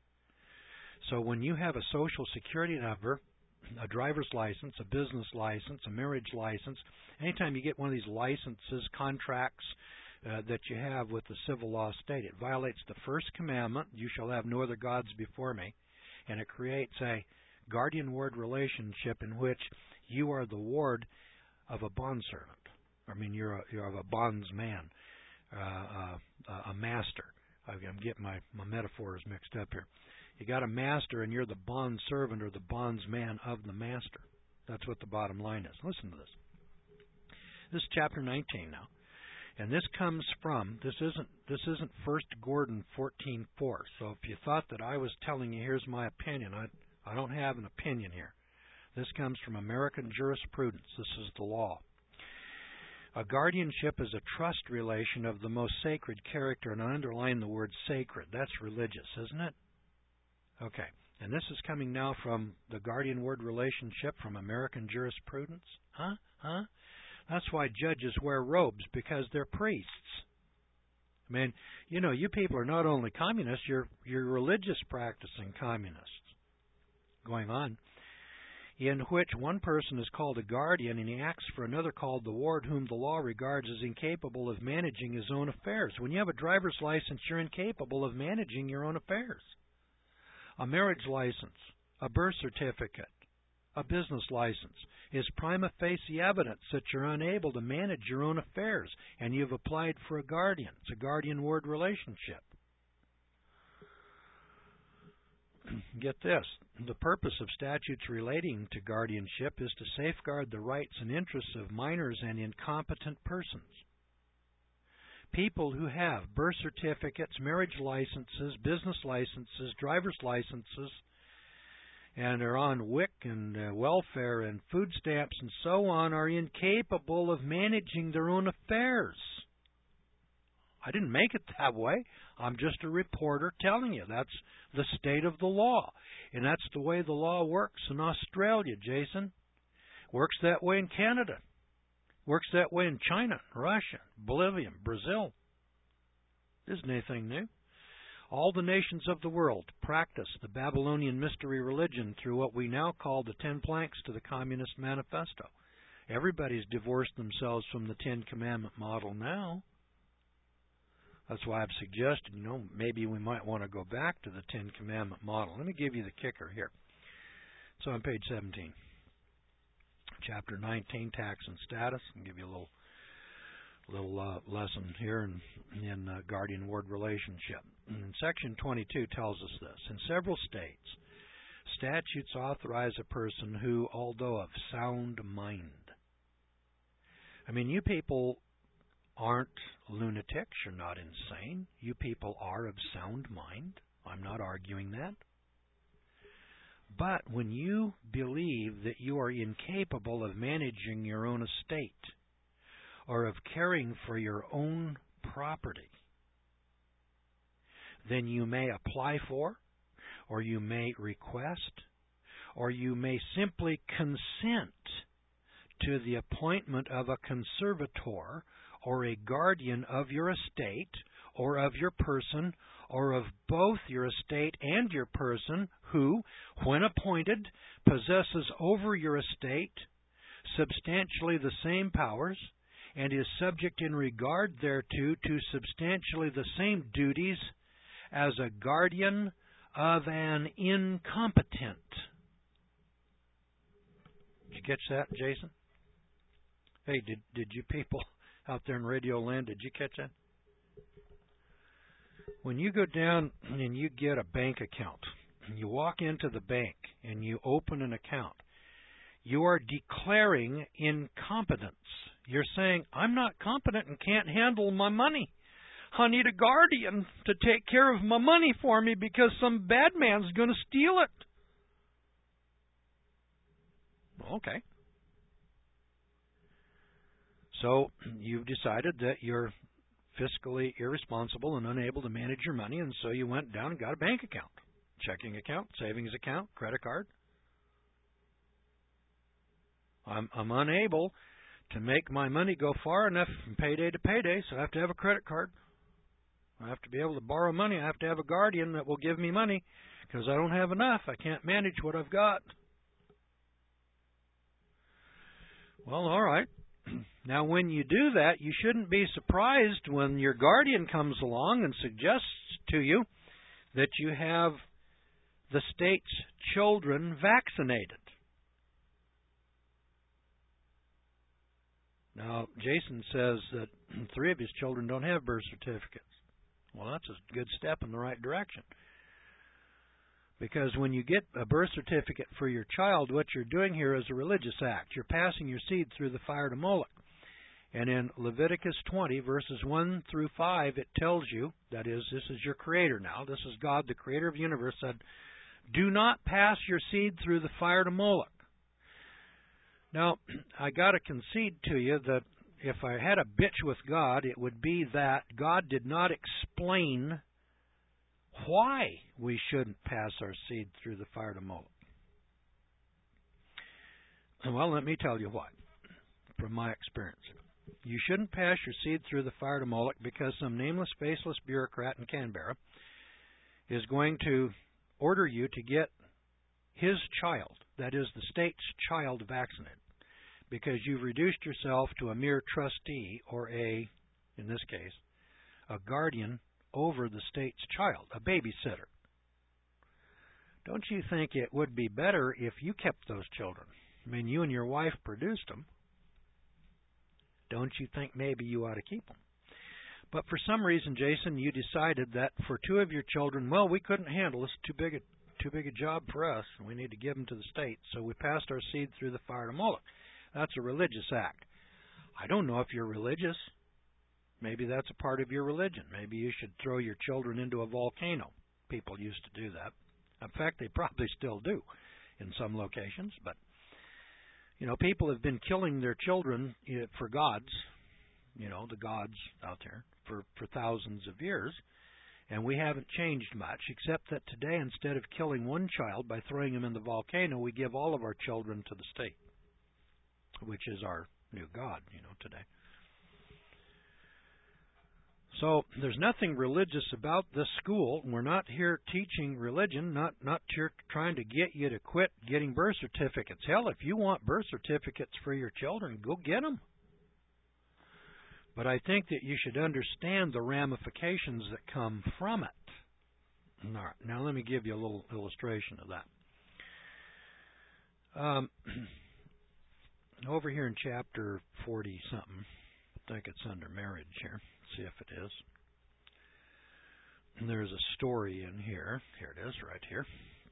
So when you have a Social Security number, a driver's license, a business license, a marriage license, anytime you get one of these licenses, contracts that you have with the civil law state, it violates the first commandment, "You shall have no other gods before me," and it creates a guardian-ward relationship in which you are the ward of a bondservant. I mean, you're a bondsman, a master. I'm getting my metaphors mixed up here. You got a master, and you're the bondservant or the bondsman of the master. That's what the bottom line is. Listen to this. This is chapter 19 now. And this comes from, this isn't 1 Gordon 14:4. So if you thought that I was telling you, here's my opinion, I don't have an opinion here. This comes from American jurisprudence. This is the law. A guardianship is a trust relation of the most sacred character, and I underline the word sacred. That's religious, isn't it? Okay. And this is coming now from the guardian-ward relationship from American jurisprudence. Huh? That's why judges wear robes, because they're priests. I mean, you people are not only communists, you're religious practicing communists. Going on. In which one person is called a guardian, and he acts for another called the ward, whom the law regards as incapable of managing his own affairs. When you have a driver's license, you're incapable of managing your own affairs. A marriage license, a birth certificate, a business license is prima facie evidence that you're unable to manage your own affairs, and you've applied for a guardian. It's a guardian-ward relationship. Get this. The purpose of statutes relating to guardianship is to safeguard the rights and interests of minors and incompetent persons. People who have birth certificates, marriage licenses, business licenses, driver's licenses, and are on WIC and welfare and food stamps and so on are incapable of managing their own affairs. I didn't make it that way. I'm just a reporter telling you that's the state of the law. And that's the way the law works in Australia, Jason. Works that way in Canada. Works that way in China, Russia, Bolivia, Brazil. Isn't anything new. All the nations of the world practice the Babylonian mystery religion through what we now call the 10 planks to the Communist Manifesto. Everybody's divorced themselves from the 10 Commandment model now. That's why I've suggested, maybe we might want to go back to the 10 Commandment model. Let me give you the kicker here. So on page 17. Chapter 19, Tax and Status. I'll give you a little lesson here in guardian-ward relationship. And Section 22 tells us this. In several states, statutes authorize a person who, although of sound mind, I mean, you people aren't lunatics, you're not insane. You people are of sound mind. I'm not arguing that. But when you believe that you are incapable of managing your own estate or of caring for your own property, then you may apply for, or you may request, or you may simply consent to the appointment of a conservator or a guardian of your estate or of your person or of both your estate and your person who, when appointed, possesses over your estate substantially the same powers and is subject in regard thereto to substantially the same duties as a guardian of an incompetent. Did you catch that, Jason? Hey, did you people out there in Radio Land, did you catch that? When you go down and you get a bank account, and you walk into the bank and you open an account, you are declaring incompetence. You're saying, I'm not competent and can't handle my money. I need a guardian to take care of my money for me because some bad man's going to steal it. Okay. So you've decided that you're fiscally irresponsible and unable to manage your money, and so you went down and got a bank account, checking account, savings account, credit card. I'm unable to make my money go far enough from payday to payday, so I have to have a credit card. I have to be able to borrow money. I have to have a guardian that will give me money because I don't have enough. I can't manage what I've got. Well, all right. Now, when you do that, you shouldn't be surprised when your guardian comes along and suggests to you that you have the state's children vaccinated. Now, Jason says that 3 of his children don't have birth certificates. Well, that's a good step in the right direction. Because when you get a birth certificate for your child, what you're doing here is a religious act. You're passing your seed through the fire to Moloch. And in Leviticus 20, verses 1 through 5, it tells you, that is, this is your Creator now, this is God, the Creator of the universe, said, do not pass your seed through the fire to Moloch. Now, I got to concede to you that if I had a bitch with God, it would be that God did not explain why we shouldn't pass our seed through the fire to Moloch. Well, let me tell you what, from my experience. You shouldn't pass your seed through the fire to Moloch because some nameless, faceless bureaucrat in Canberra is going to order you to get his child, that is the state's child, vaccinated, because you've reduced yourself to a mere trustee or in this case, a guardian over the state's child, a babysitter. Don't you think it would be better if you kept those children? I mean, you and your wife produced them. Don't you think maybe you ought to keep them? But for some reason, Jason, you decided that for 2 of your children, well, we couldn't handle this, too big a job for us, and we need to give them to the state. So we passed our seed through the fire to Moloch. That's a religious act. I don't know if you're religious. Maybe that's a part of your religion. Maybe you should throw your children into a volcano. People used to do that. In fact, they probably still do in some locations. But, you know, people have been killing their children for gods, you know, the gods out there, for thousands of years. And we haven't changed much, except that today, instead of killing one child by throwing him in the volcano, we give all of our children to the state, which is our new God, you know, today. So there's nothing religious about this school. We're not here teaching religion, not here trying to get you to quit getting birth certificates. Hell, if you want birth certificates for your children, go get them. But I think that you should understand the ramifications that come from it. All right, now let me give you a little illustration of that. over here in chapter 40-something, I think it's under marriage here. See if it is. And there's a story in here. Here it is, right here.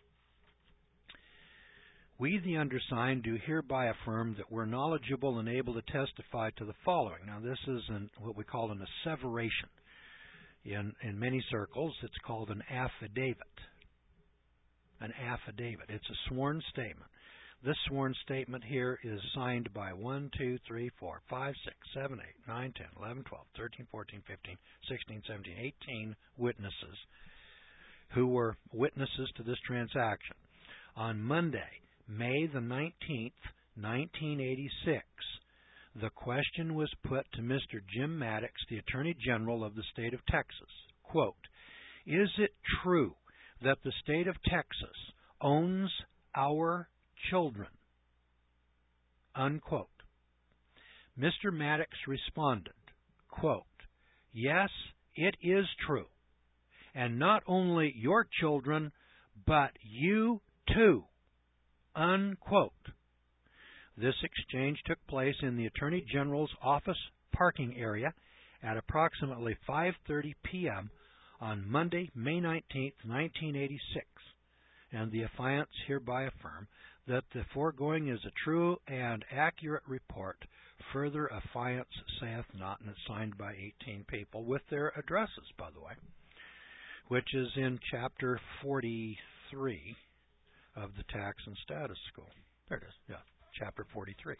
We, the undersigned, do hereby affirm that we're knowledgeable and able to testify to the following. Now, this is what we call an asseveration. In many circles, it's called an affidavit. An affidavit. It's a sworn statement. This sworn statement here is signed by 1, 2, 3, 4, 5, 6, 7, 8, 9, 10, 11, 12, 13, 14, 15, 16, 17, 18 witnesses who were witnesses to this transaction. On Monday, May the 19th, 1986, the question was put to Mr. Jim Maddox, the Attorney General of the state of Texas. Quote, is it true that the state of Texas owns our children? Unquote. Mr. Maddox responded, quote, yes, it is true. And not only your children, but you too. Unquote. This exchange took place in the Attorney General's office parking area at approximately 5:30 p.m. on Monday, May 19, 1986, and the affiants hereby affirm that the foregoing is a true and accurate report. Further affiance saith not, and it's signed by 18 people with their addresses, by the way, which is in Chapter 43 of the Tax and Status School. There it is, yeah, Chapter 43.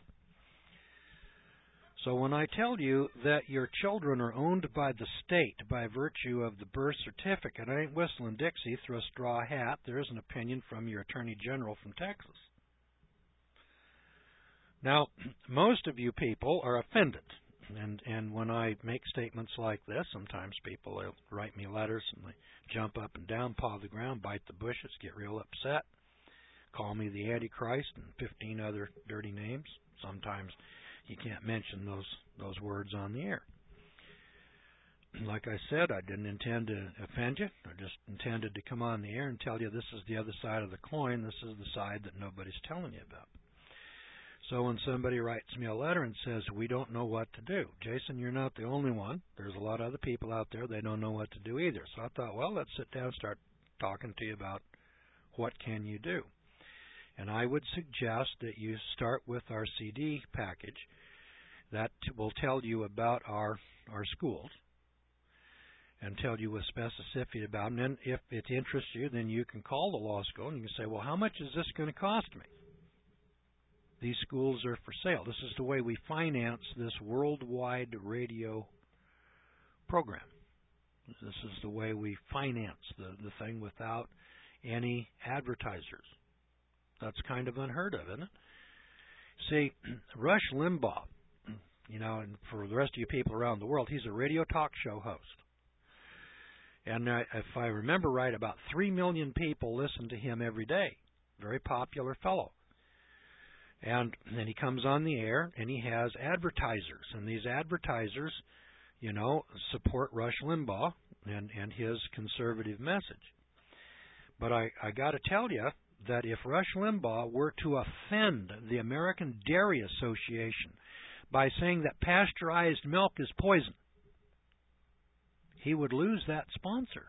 So when I tell you that your children are owned by the state by virtue of the birth certificate, I ain't whistling Dixie through a straw hat. There is an opinion from your Attorney General from Texas. Now, most of you people are offended. And when I make statements like this, sometimes people will write me letters and they jump up and down, paw the ground, bite the bushes, get real upset, call me the Antichrist and 15 other dirty names. Sometimes you can't mention those words on the air. Like I said, I didn't intend to offend you. I just intended to come on the air and tell you this is the other side of the coin. This is the side that nobody's telling you about. So when somebody writes me a letter and says, we don't know what to do, Jason, you're not the only one. There's a lot of other people out there. They don't know what to do either. So I thought, well, let's sit down and start talking to you about what can you do. And I would suggest that you start with our CD package that will tell you about our schools and tell you with specificity about them. And then if it interests you, then you can call the law school and you can say, well, how much is this going to cost me? These schools are for sale. This is the way we finance this worldwide radio program. This is the way we finance the thing without any advertisers. That's kind of unheard of, isn't it? See, Rush Limbaugh, and for the rest of you people around the world, he's a radio talk show host. And if I remember right, about 3 million people listen to him every day. Very popular fellow. And then he comes on the air and he has advertisers. And these advertisers, support Rush Limbaugh and his conservative message. But I got to tell you that if Rush Limbaugh were to offend the American Dairy Association by saying that pasteurized milk is poison, he would lose that sponsor.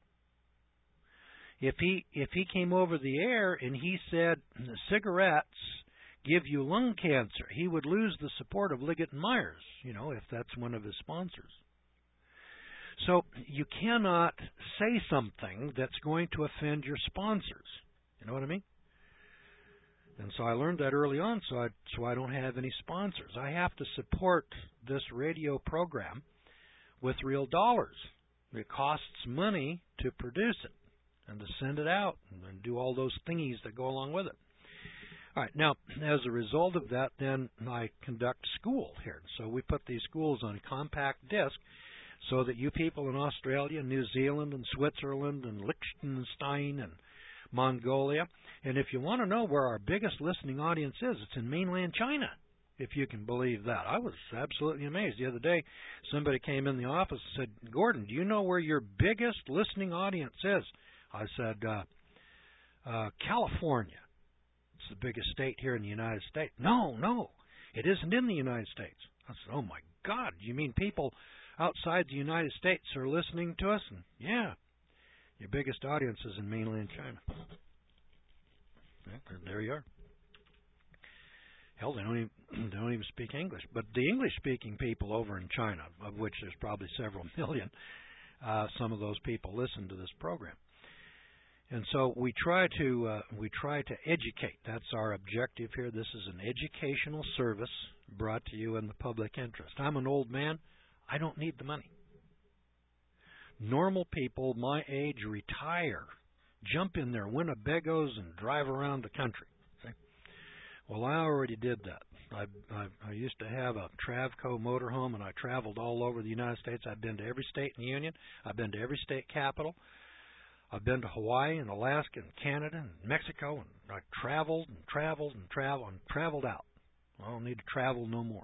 If he came over the air and he said cigarettes give you lung cancer, he would lose the support of Liggett & Myers, if that's one of his sponsors. So you cannot say something that's going to offend your sponsors. You know what I mean? And so I learned that early on, so I don't have any sponsors. I have to support this radio program with real dollars. It costs money to produce it and to send it out and do all those thingies that go along with it. All right, now, as a result of that, then I conduct school here. So we put these schools on compact disc so that you people in Australia, New Zealand, and Switzerland, and Liechtenstein, and Mongolia, and if you want to know where our biggest listening audience is, it's in mainland China, if you can believe that. I was absolutely amazed. The other day, somebody came in the office and said, Gordon, do you know where your biggest listening audience is? I said, California. It's the biggest state here in the United States. No. It isn't in the United States. I said, oh, my God, you mean people outside the United States are listening to us? And, yeah, your biggest audience is in mainland China. Yeah, there you are. Hell, they don't even speak English. But the English-speaking people over in China, of which there's probably several million, some of those people listen to this program. And so we try to educate. That's our objective here. This is an educational service brought to you in the public interest. I'm an old man. I don't need the money. Normal people my age retire, jump in their Winnebagos and drive around the country. See? Well, I already did that. I used to have a Travco motorhome, and I traveled all over the United States. I've been to every state in the Union. I've been to every state capital. I've been to Hawaii and Alaska and Canada and Mexico, and I traveled out. I don't need to travel no more.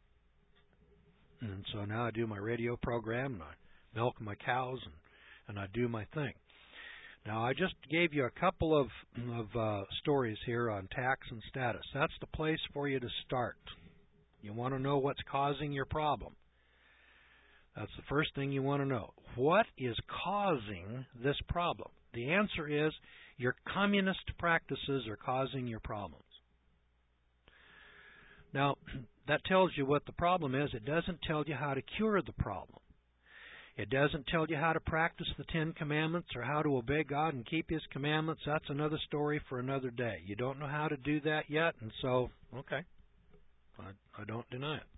And so now I do my radio program, and I milk my cows, and I do my thing. Now, I just gave you a couple of stories here on tax and status. That's the place for you to start. You want to know what's causing your problem. That's the first thing you want to know. What is causing this problem? The answer is your communist practices are causing your problems. Now, that tells you what the problem is. It doesn't tell you how to cure the problem. It doesn't tell you how to practice the Ten Commandments or how to obey God and keep His commandments. That's another story for another day. You don't know how to do that yet, and so, okay, I don't deny it.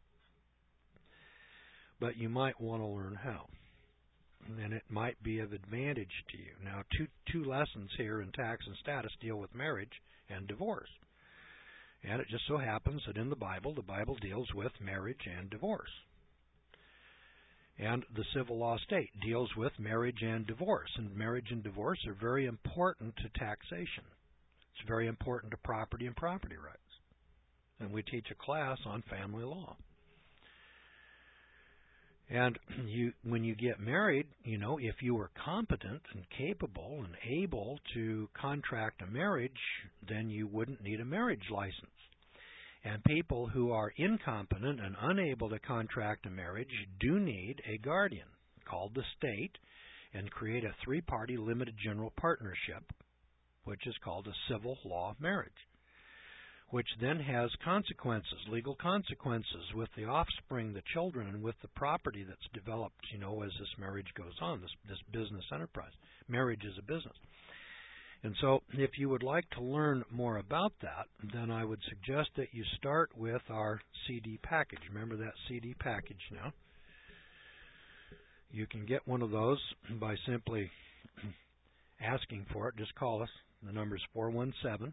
But you might want to learn how, and it might be of advantage to you. Now, two lessons here in tax and status deal with marriage and divorce. And it just so happens that in the Bible deals with marriage and divorce. And the civil law state deals with marriage and divorce. And marriage and divorce are very important to taxation. It's very important to property and property rights. And we teach a class on family law. And when you get married, if you are competent and capable and able to contract a marriage, then you wouldn't need a marriage license. And people who are incompetent and unable to contract a marriage do need a guardian called the state and create a three-party limited general partnership, which is called a civil law marriage, which then has consequences, legal consequences with the offspring, the children, and with the property that's developed, as this marriage goes on, this business enterprise. Marriage is a business. And so if you would like to learn more about that, then I would suggest that you start with our CD package. Remember that CD package now. You can get one of those by simply asking for it. Just call us. The number is 417-273-4967,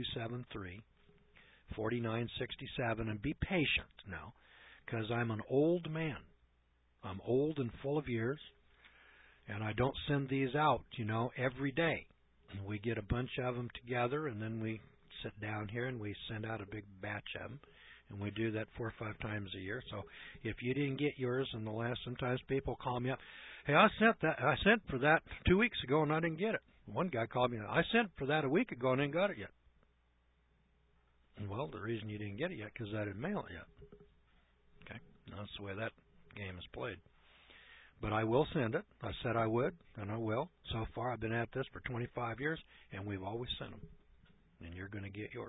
and be patient now, because I'm an old man. I'm old and full of years, and I don't send these out, every day. We get a bunch of them together, and then we sit down here and we send out a big batch of them, and we do that 4 or 5 times a year. So if you didn't get yours in the last, sometimes people call me up, hey, I sent for that 2 weeks ago and I didn't get it. One guy called me, I sent for that a week ago and I didn't got it yet. Well, the reason you didn't get it yet because I didn't mail it yet. Okay, that's the way that game is played. But I will send it. I said I would, and I will. So far, I've been at this for 25 years, and we've always sent them. And you're going to get yours.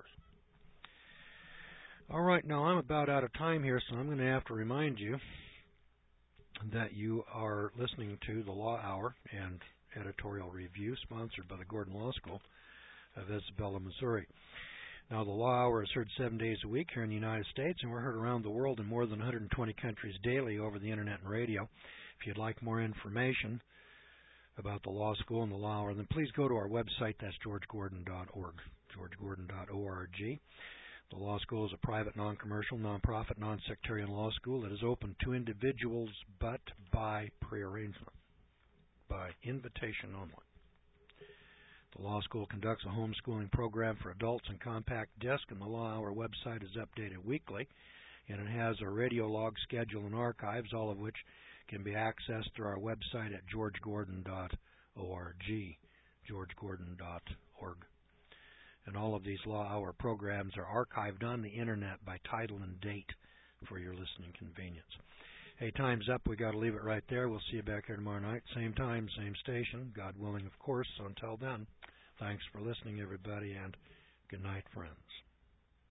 All right, now I'm about out of time here, so I'm going to have to remind you that you are listening to the Law Hour and editorial review sponsored by the Gordon Law School of Isabella, Missouri. Now, the Law Hour is heard 7 days a week here in the United States, and we're heard around the world in more than 120 countries daily over the Internet and radio. If you'd like more information about the law school and the Law Hour, then please go to our website. That's georgegordon.org, georgegordon.org. The law school is a private, non-commercial, non-profit, non-sectarian law school that is open to individuals but by prearrangement, by invitation only. The law school conducts a homeschooling program for adults and compact disc, and the Law Hour website is updated weekly, and it has a radio log schedule and archives, all of which can be accessed through our website at georgegordon.org, georgegordon.org. And all of these Law Hour programs are archived on the Internet by title and date for your listening convenience. Hey, time's up. We got to leave it right there. We'll see you back here tomorrow night. Same time, same station. God willing, of course. So until then, thanks for listening, everybody, and good night, friends.